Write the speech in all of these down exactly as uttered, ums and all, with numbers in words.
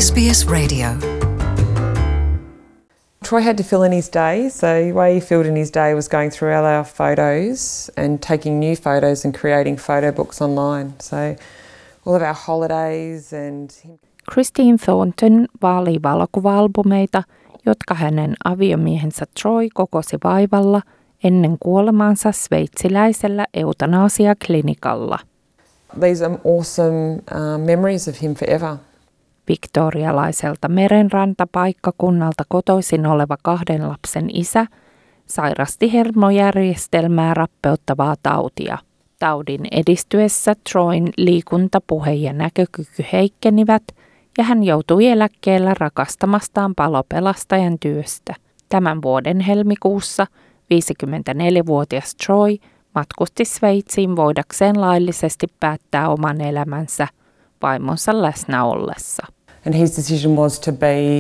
S B S Radio. Troy had to fill in his day, so the way he filled in his day was going through all our photos and taking new photos and creating photo books online. So all of our holidays and... Christine Thornton vaalii valokuva-albumeita, jotka hänen aviomiehensä Troy kokosi vaivalla ennen kuolemaansa sveitsiläisellä eutanasiaklinikalla. These are awesome uh, memories of him forever. Victorialaiselta merenrantapaikkakunnalta kotoisin oleva kahden lapsen isä sairasti hermojärjestelmää rappeuttavaa tautia. Taudin edistyessä Troyn liikunta, puhe ja näkökyky heikkenivät ja hän joutui eläkkeellä rakastamastaan palopelastajan työstä. Tämän vuoden helmikuussa viisikymmentäneljävuotias Troy matkusti Sveitsiin voidakseen laillisesti päättää oman elämänsä vaimonsa läsnä ollessa. And his decision was to be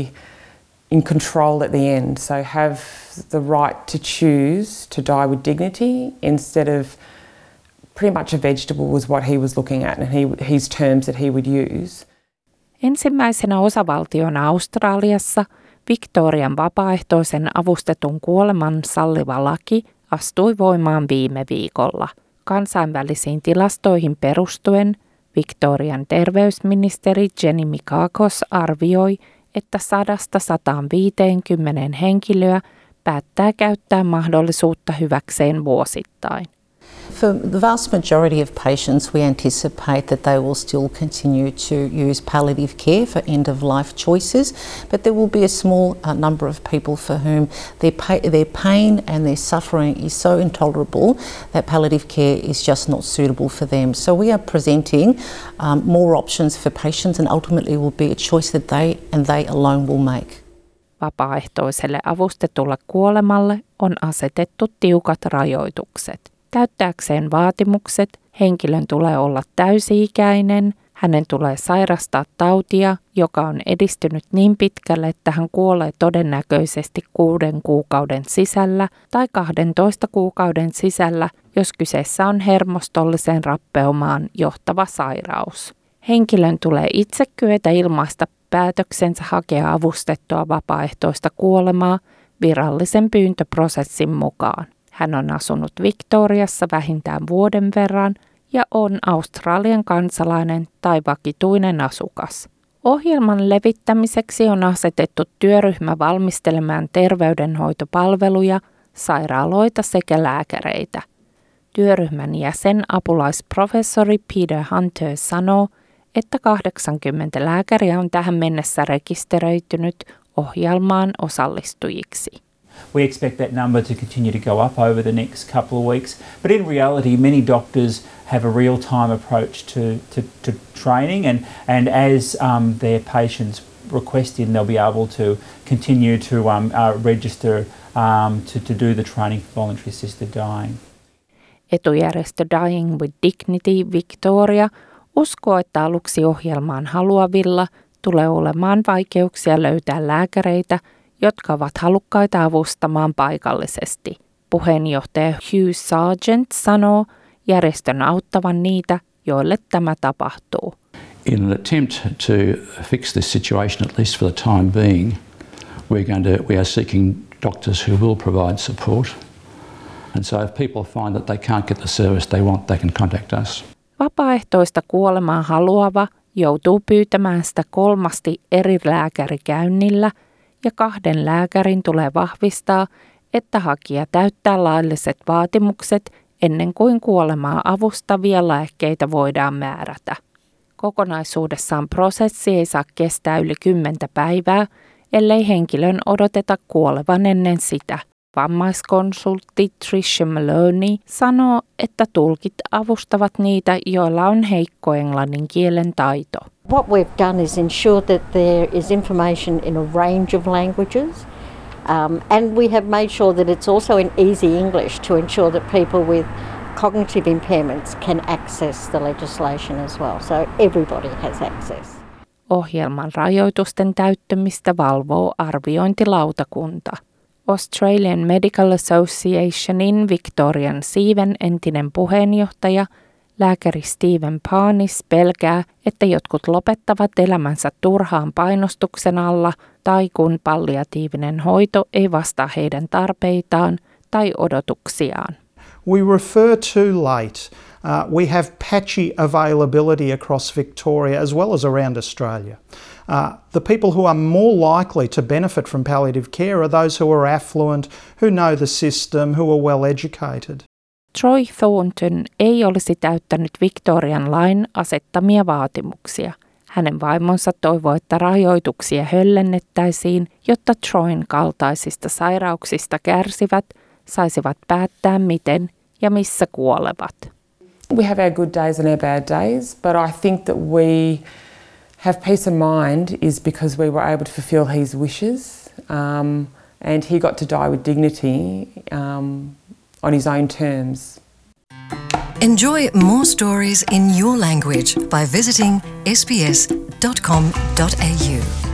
in control at the end, so have the right to choose to die with dignity instead of pretty much a vegetable was what he was looking at and he, his terms that he would use. Ensimmäisenä osavaltiona Australiassa Victorian vapaaehtoisen avustetun kuoleman salliva laki astui voimaan viime viikolla. Kansainvälisiin tilastoihin perustuen Victorian terveysministeri Jenny Mikakos arvioi, että sadasta sataan viiteenkymmeneen henkilöä päättää käyttää mahdollisuutta hyväkseen vuosittain. For the vast majority of patients, we anticipate that they will still continue to use palliative care for end-of-life choices, but there will be a small uh, number of people for whom their, pa- their pain and their suffering is so intolerable that palliative care is just not suitable for them. So we are presenting um, more options for patients and ultimately will be a choice that they and they alone will make. Vapaaehtoiselle avustetulle kuolemalle on asetettu tiukat rajoitukset. Täyttääkseen vaatimukset henkilön tulee olla täysi-ikäinen, hänen tulee sairastaa tautia, joka on edistynyt niin pitkälle, että hän kuolee todennäköisesti kuuden kuukauden sisällä tai kahdentoista kuukauden sisällä, jos kyseessä on hermostolliseen rappeumaan johtava sairaus. Henkilön tulee itse kyetä ilmaista päätöksensä hakea avustettua vapaaehtoista kuolemaa virallisen pyyntöprosessin mukaan. Hän on asunut Victoriassa vähintään vuoden verran ja on Australian kansalainen tai vakituinen asukas. Ohjelman levittämiseksi on asetettu työryhmä valmistelemaan terveydenhoitopalveluja, sairaaloita sekä lääkäreitä. Työryhmän jäsen apulaisprofessori Peter Hunter sanoo, että kahdeksankymmentä lääkäriä on tähän mennessä rekisteröitynyt ohjelmaan osallistujiksi. We expect that number to continue to go up over the next couple of weeks. But in reality, many doctors have a real-time approach to, to, to training, and, and as um, their patients request it, they'll be able to continue to um, uh, register um, to, to do the training for voluntary assisted dying. Etujärjestö Dying with Dignity Victoria uskoo, että aluksi ohjelmaan haluavilla tulee olemaan vaikeuksia löytää lääkäreitä, jotka ovat halukkaita avustamaan paikallisesti. Puheenjohtaja Hugh Sargent sanoo järjestön auttavan niitä, joille tämä tapahtuu. In an attempt to fix this situation, at least for the time being, we're going to, we are seeking doctors who will provide support. And so if people find that they can't get the service they want, they can contact us. Vapaaehtoista kuolemaa haluava joutuu pyytämään sitä kolmasti eri lääkärikäynnillä, ja kahden lääkärin tulee vahvistaa, että hakija täyttää lailliset vaatimukset ennen kuin kuolemaa avustavia lääkkeitä voidaan määrätä. Kokonaisuudessaan prosessi ei saa kestää yli kymmentä päivää, ellei henkilön odoteta kuolevan ennen sitä. Vammaiskonsultti Tricia Maloney sanoo, että tulkit avustavat niitä, joilla on heikko englannin kielen taito. What we've done is ensure that there is information in a range of languages, um, and we have made sure that it's also in easy English to ensure that people with cognitive impairments can access the legislation as well, so everybody has access. Ohjelman rajoitusten täyttämistä valvoo arviointilautakunta. Australian Medical Associationin Victorian siiven entinen puheenjohtaja lääkäri Stephen Parnis pelkää, että jotkut lopettavat elämänsä turhaan painostuksen alla tai kun palliatiivinen hoito ei vastaa heidän tarpeitaan tai odotuksiaan. We refer too late. Uh, we have patchy availability across Victoria as well as around Australia. Uh, the people who are more likely to benefit from palliative care are those who are affluent, who know the system, who are well educated. Troy Thornton ei olisi täyttänyt Victorian lain asettamia vaatimuksia. Hänen vaimonsa toivoi, että rajoituksia höllennettäisiin, jotta Troyn kaltaisista sairauksista kärsivät saisivat päättää miten ja missä kuolevat. We have our good days and our bad days, but I think that we have peace of mind is because we were able to fulfil his wishes, um, and he got to die with dignity um, on his own terms. Enjoy more stories in your language by visiting s b s dot com dot a u.